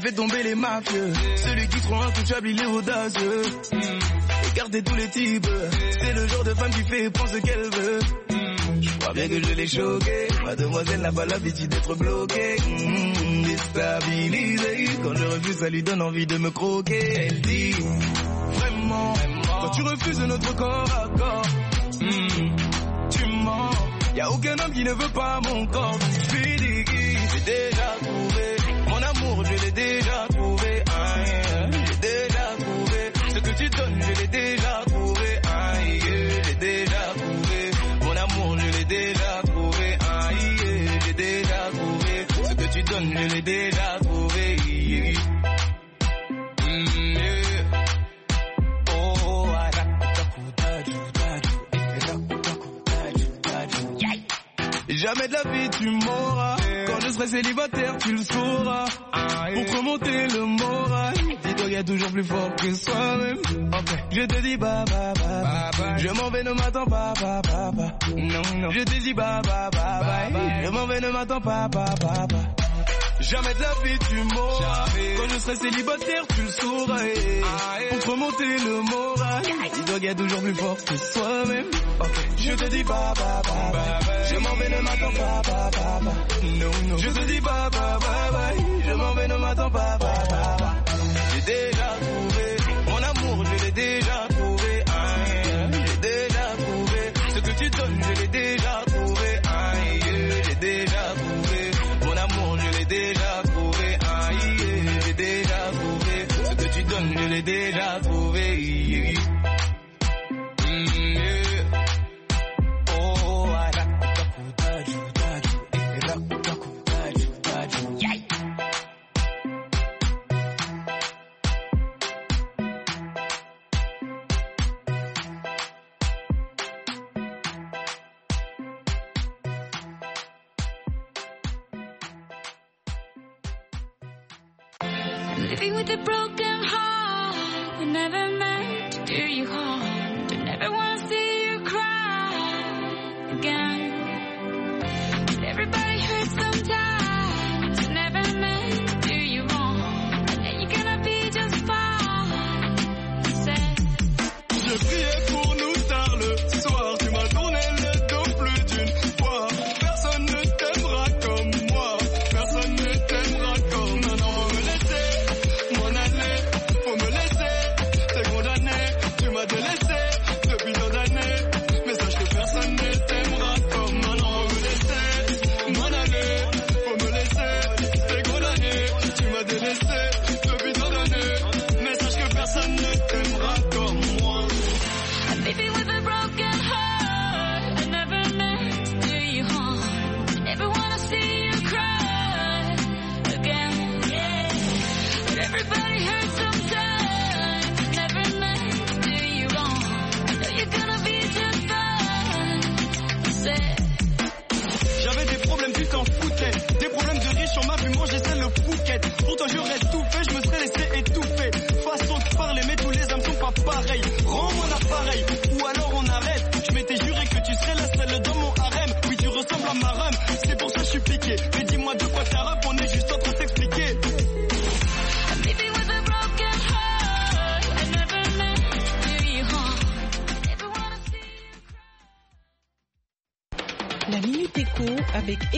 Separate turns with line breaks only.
fait tomber les mafieux. Celui qui croit intouchable, il est audacieux. Écartez tous les types. C'est le genre de femme qui fait prendre ce qu'elle veut. Je crois bien que je l'ai choquée. Mademoiselle n'a pas l'habitude d'être bloquée. Déstabilisée. Quand je refuse, ça lui donne envie de me croquer. Elle dit vraiment, quand tu refuses notre corps à corps, tu mens. Y'a aucun homme qui ne veut pas mon corps. Je lui dis que j'ai déjà trouvé mon amour, je l'ai déjà trouvé. J'ai déjà trouvé ce que tu donnes, je l'ai déjà trouvé. J'ai déjà trouvé mon amour, je l'ai déjà trouvé. J'ai déjà trouvé ce que tu donnes, je l'ai déjà trouvé. Jamais de la vie tu m'auras. Quand je serai célibataire tu le sauras. Pour te remonter le moral, dis-toi qu'il y a toujours plus fort que soi-même. Je te dis bye bye bye bye. Je m'en vais, ne m'attends pas bye bye bye. Non non. Je te dis bye bye bye bye. Je m'en vais, ne m'attends pas bye bye bye. Jamais de la vie tu m'auras. Quand je serai célibataire tu le sauras. Pour te remonter le moral, dis-toi qu'il y a toujours plus fort que soi-même. Je te dis bye bye bye bye. Je m'en vais, ne m'attends pas bye bye bye. Non non. Je te dis bye bye bye bye. Je m'en vais, ne m'attends pas bye bye bye. J'ai déjà trouvé mon amour, je l'ai déjà trouvé. J'ai déjà trouvé ce que tu donnes, je l'ai déjà trouvé. J'ai déjà trouvé mon amour, je l'ai déjà trouvé. J'ai déjà trouvé ce que tu donnes, je l'ai déjà trouvé.
Living with a broken heart, I never meant to do you harm. I never wanna see you cry again. But everybody hurts sometimes, I never meant to do you wrong. And you're gonna be just fine.
Je priais pour nous tard le soir, tu m'as tourné le dos plus d'une fois. Personne ne t'aimera comme moi, personne ne t'aimera comme moi. Non, faut me laisser m'en aller, faut me laisser, t'es condamné, tu m'as délaissé depuis tant d'années. Mais sache que personne ne t'aimera comme moi. Non, faut me laisser m'en aller, faut me laisser, t'es condamné, tu m'as délaissé depuis tant d'années. Mais sache que personne ne t'aimera comme moi.
Living with a broken heart, I never meant to do you harm. I never wanna see you cry again. But everybody hurts sometimes, I never meant to do you wrong. I know you're gonna be just fine.
J'avais des problèmes, tu t'en foutais. Des problèmes de riches, on m'a vu manger celle le Phuket. Pour toi j'aurais tout fait, je me serais laissé étouffer. Façon de parler, mais tous les âmes sont pas pareils. Rends-moi l'appareil, ou alors on arrête. Je m'étais juré que tu serais la seule dans mon harem. Oui, tu ressembles à ma rhum, c'est pour ça que je suis piqué. Mais dis-moi de quoi t'as rap, on est juste en train de s'expliquer.
Living with a broken heart, I never meant to do you harm. Never wanna see you cry.
La Minute Éco avec